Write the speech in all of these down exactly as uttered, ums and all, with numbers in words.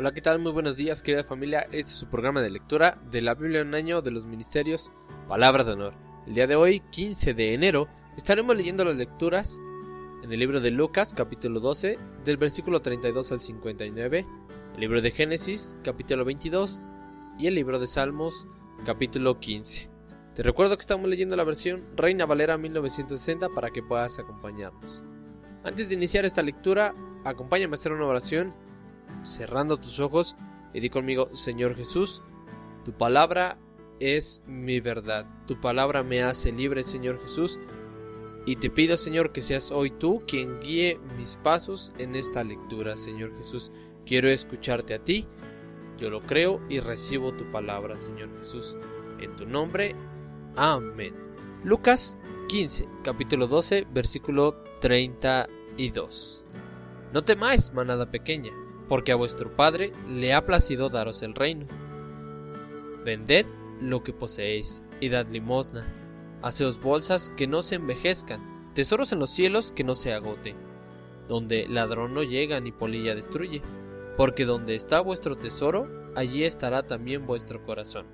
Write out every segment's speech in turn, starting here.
Hola, ¿qué tal? Muy buenos días, querida familia. Este es su programa de lectura de la Biblia en un año de los ministerios Palabra de Honor. El día de hoy, quince de enero, estaremos leyendo las lecturas en el libro de Lucas, capítulo doce, del versículo treinta y dos al cincuenta y nueve, el libro de Génesis, capítulo veintidós, y el libro de Salmos, capítulo quince. Te recuerdo que estamos leyendo la versión Reina Valera mil novecientos sesenta para que puedas acompañarnos. Antes de iniciar esta lectura, acompáñame a hacer una oración, cerrando tus ojos, y di conmigo: Señor Jesús, tu palabra es mi verdad, tu palabra me hace libre, Señor Jesús, y te pido, Señor, que seas hoy tú quien guíe mis pasos en esta lectura, Señor Jesús. Quiero escucharte a ti, yo lo creo y recibo tu palabra, Señor Jesús, en tu nombre, amén. Lucas quince, capítulo doce, versículo treinta y dos. No temáis, manada pequeña, porque a vuestro Padre le ha placido daros el reino. Vended lo que poseéis y dad limosna. Haceos bolsas que no se envejezcan, tesoros en los cielos que no se agoten, donde ladrón no llega ni polilla destruye, porque donde está vuestro tesoro, allí estará también vuestro corazón.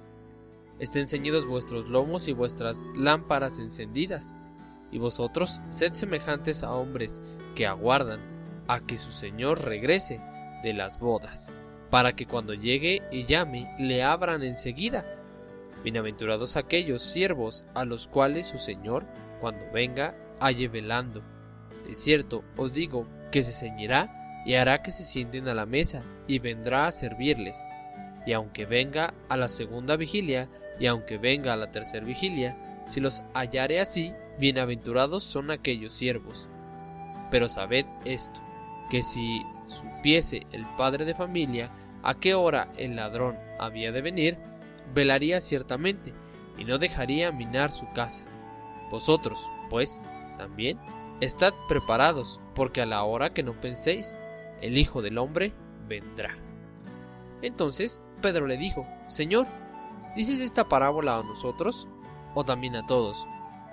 Estén ceñidos vuestros lomos y vuestras lámparas encendidas, y vosotros sed semejantes a hombres que aguardan a que su señor regrese de las bodas, para que cuando llegue y llame, le abran enseguida. Bienaventurados aquellos siervos a los cuales su señor, cuando venga, halle velando. De cierto os digo que se ceñirá y hará que se sienten a la mesa, y vendrá a servirles. Y aunque venga a la segunda vigilia, y aunque venga a la tercera vigilia, si los hallare así, bienaventurados son aquellos siervos. Pero sabed esto, que si supiese el padre de familia a qué hora el ladrón había de venir, velaría ciertamente, y no dejaría minar su casa. Vosotros, pues, también, estad preparados, porque a la hora que no penséis, el Hijo del Hombre vendrá. Entonces Pedro le dijo: Señor, ¿dices esta parábola a nosotros, o también a todos?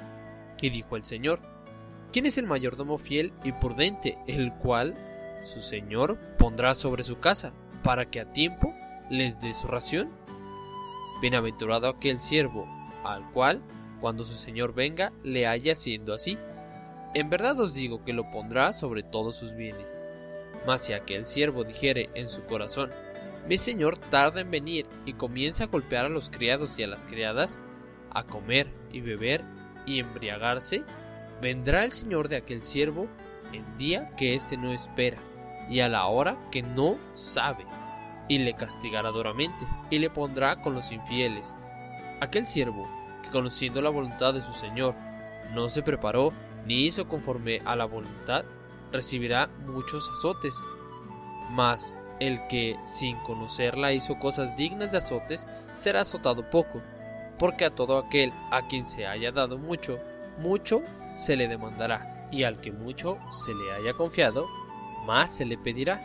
Y dijo el Señor: ¿Quién es el mayordomo fiel y prudente, el cual su señor pondrá sobre su casa, para que a tiempo les dé su ración? Bienaventurado aquel siervo, al cual, cuando su señor venga, le haya haciendo así. En verdad os digo que lo pondrá sobre todos sus bienes. Mas si aquel siervo dijere en su corazón: mi señor tarda en venir, y comienza a golpear a los criados y a las criadas, a comer y beber y embriagarse, vendrá el señor de aquel siervo en día que éste no espera, y a la hora que no sabe, y le castigará duramente, y le pondrá con los infieles. Aquel siervo, que conociendo la voluntad de su señor, no se preparó ni hizo conforme a la voluntad, recibirá muchos azotes. Mas el que sin conocerla hizo cosas dignas de azotes, será azotado poco, porque a todo aquel a quien se haya dado mucho, mucho se le demandará, y al que mucho se le haya confiado, más se le pedirá.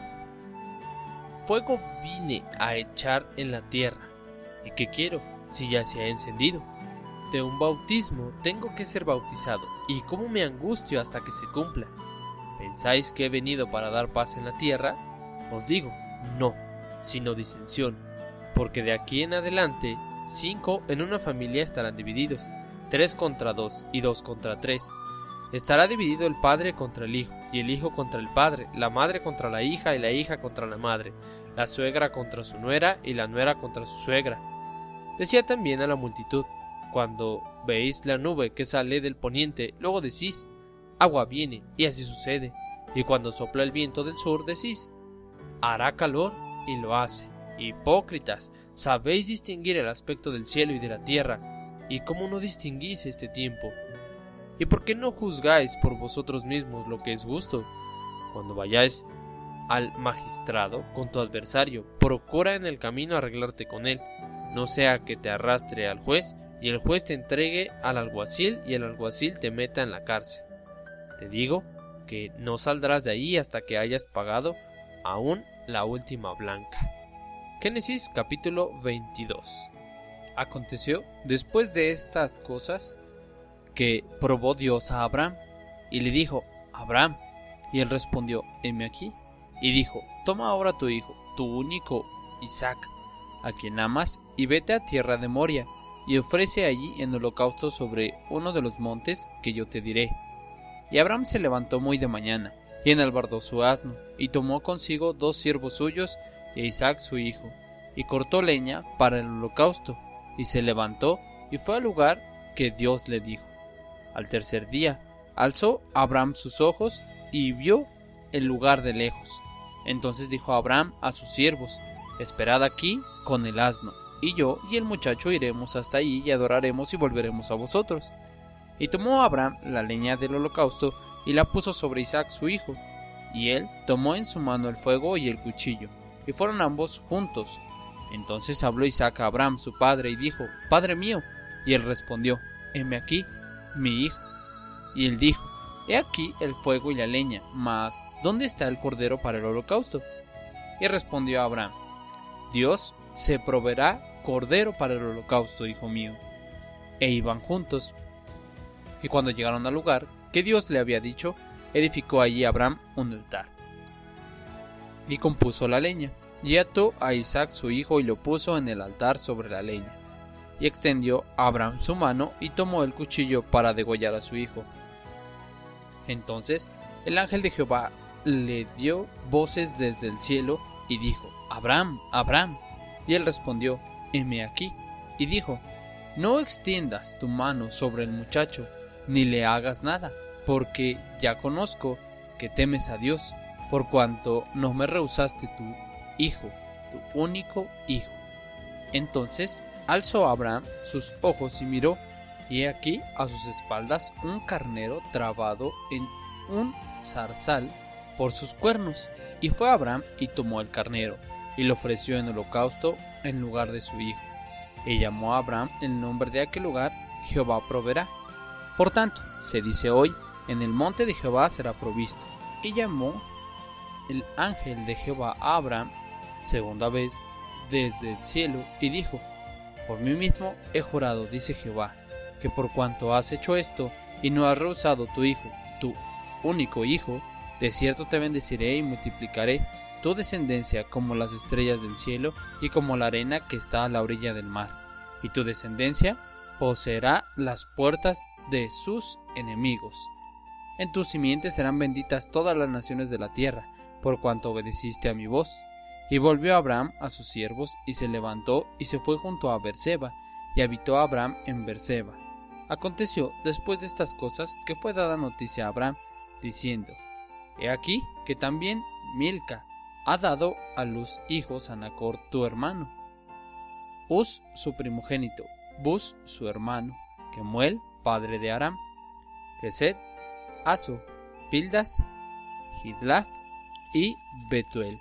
Fuego vine a echar en la tierra, ¿y qué quiero si ya se ha encendido? De un bautismo tengo que ser bautizado, y cómo me angustio hasta que se cumpla. ¿Pensáis que he venido para dar paz en la tierra? Os digo, no, sino disensión, porque de aquí en adelante cinco en una familia estarán divididos, tres contra dos y dos contra tres. Estará dividido el padre contra el hijo, y el hijo contra el padre, la madre contra la hija y la hija contra la madre, la suegra contra su nuera y la nuera contra su suegra. Decía también a la multitud: cuando veis la nube que sale del poniente, luego decís: agua viene, y así sucede. Y cuando sopla el viento del sur, decís: hará calor, y lo hace. Hipócritas, sabéis distinguir el aspecto del cielo y de la tierra, ¿y cómo no distinguís este tiempo? ¿Y por qué no juzgáis por vosotros mismos lo que es justo? Cuando vayáis al magistrado con tu adversario, procura en el camino arreglarte con él, no sea que te arrastre al juez, y el juez te entregue al alguacil, y el alguacil te meta en la cárcel. Te digo que no saldrás de ahí hasta que hayas pagado aún la última blanca. Génesis capítulo veintidós. Aconteció después de estas cosas que probó Dios a Abraham y le dijo: Abraham. Y él respondió: heme aquí. Y dijo: toma ahora tu hijo, tu único Isaac, a quien amas, y vete a tierra de Moria, y ofrece allí en holocausto sobre uno de los montes que yo te diré. Y Abraham se levantó muy de mañana, y enalbardó su asno, y tomó consigo dos siervos suyos y a Isaac su hijo, y cortó leña para el holocausto, y se levantó y fue al lugar que Dios le dijo. Al tercer día alzó Abraham sus ojos y vio el lugar de lejos. Entonces dijo Abraham a sus siervos: esperad aquí con el asno, y yo y el muchacho iremos hasta allí y adoraremos y volveremos a vosotros. Y tomó Abraham la leña del holocausto y la puso sobre Isaac su hijo, y él tomó en su mano el fuego y el cuchillo, y fueron ambos juntos. Entonces habló Isaac a Abraham su padre y dijo: Padre mío. Y él respondió: heme aquí, mi hijo. Y él dijo: he aquí el fuego y la leña, mas ¿dónde está el cordero para el holocausto? Y respondió Abraham: Dios se proveerá cordero para el holocausto, hijo mío. E iban juntos. Y cuando llegaron al lugar que Dios le había dicho, edificó allí Abraham un altar. Y compuso la leña, y ató a Isaac su hijo y lo puso en el altar sobre la leña. Y extendió Abraham su mano y tomó el cuchillo para degollar a su hijo. Entonces el ángel de Jehová le dio voces desde el cielo y dijo: Abraham, Abraham. Y él respondió: heme aquí. Y dijo: no extiendas tu mano sobre el muchacho, ni le hagas nada, porque ya conozco que temes a Dios, por cuanto no me rehusaste tu hijo, tu único hijo. Entonces alzó Abraham sus ojos y miró, y he aquí a sus espaldas un carnero trabado en un zarzal por sus cuernos. Y fue Abraham y tomó el carnero, y lo ofreció en holocausto en lugar de su hijo. Y llamó a Abraham el nombre de aquel lugar: Jehová proveerá. Por tanto, se dice hoy: en el monte de Jehová será provisto. Y llamó el ángel de Jehová a Abraham segunda vez desde el cielo, y dijo: por mí mismo he jurado, dice Jehová, que por cuanto has hecho esto, y no has rehusado tu hijo, tu único hijo, de cierto te bendeciré y multiplicaré tu descendencia como las estrellas del cielo y como la arena que está a la orilla del mar. Y tu descendencia poseerá las puertas de sus enemigos. En tu simiente serán benditas todas las naciones de la tierra, por cuanto obedeciste a mi voz. Y volvió Abraham a sus siervos, y se levantó y se fue junto a Berseba, y habitó Abraham en Berseba. Aconteció después de estas cosas que fue dada noticia a Abraham, diciendo: he aquí que también Milca ha dado a luz hijos a Nachor tu hermano, Uz su primogénito, Buz su hermano, Kemuel padre de Aram, Kesed, Aso, Pildas, Jidlaf y Betuel.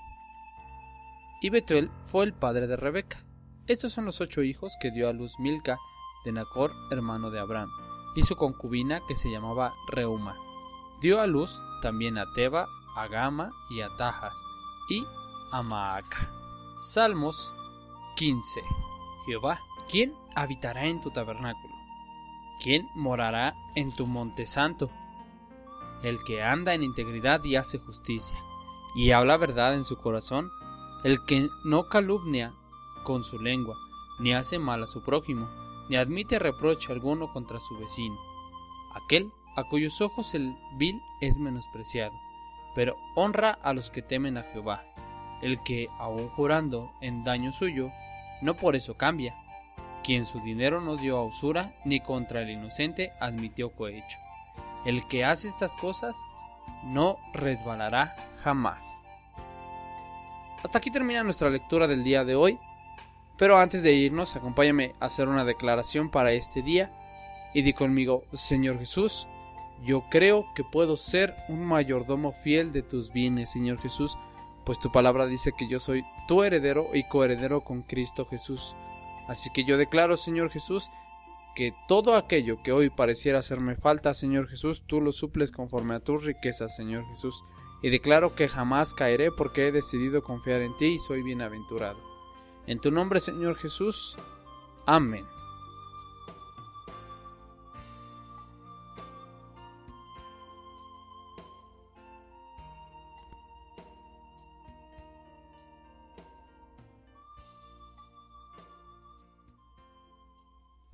Y Betuel fue el padre de Rebeca. Estos son los ocho hijos que dio a luz Milca de Nachor hermano de Abraham, y su concubina que se llamaba Reuma. Dio a luz también a Teba, a Gama y a Tajas y a Maaca. Salmos quince. Jehová, ¿quién habitará en tu tabernáculo? ¿Quién morará en tu monte santo? El que anda en integridad y hace justicia, y habla verdad en su corazón, el que no calumnia con su lengua, ni hace mal a su prójimo, ni admite reproche alguno contra su vecino. Aquel a cuyos ojos el vil es menospreciado, pero honra a los que temen a Jehová. El que, aun jurando en daño suyo, no por eso cambia, quien su dinero no dio a usura, ni contra el inocente admitió cohecho. El que hace estas cosas no resbalará jamás. Hasta aquí termina nuestra lectura del día de hoy, pero antes de irnos, acompáñame a hacer una declaración para este día y di conmigo: Señor Jesús, yo creo que puedo ser un mayordomo fiel de tus bienes, Señor Jesús, pues tu palabra dice que yo soy tu heredero y coheredero con Cristo Jesús. Así que yo declaro, Señor Jesús, que todo aquello que hoy pareciera hacerme falta, Señor Jesús, tú lo suples conforme a tus riquezas, Señor Jesús. Y declaro que jamás caeré porque he decidido confiar en ti y soy bienaventurado. En tu nombre, Señor Jesús. Amén.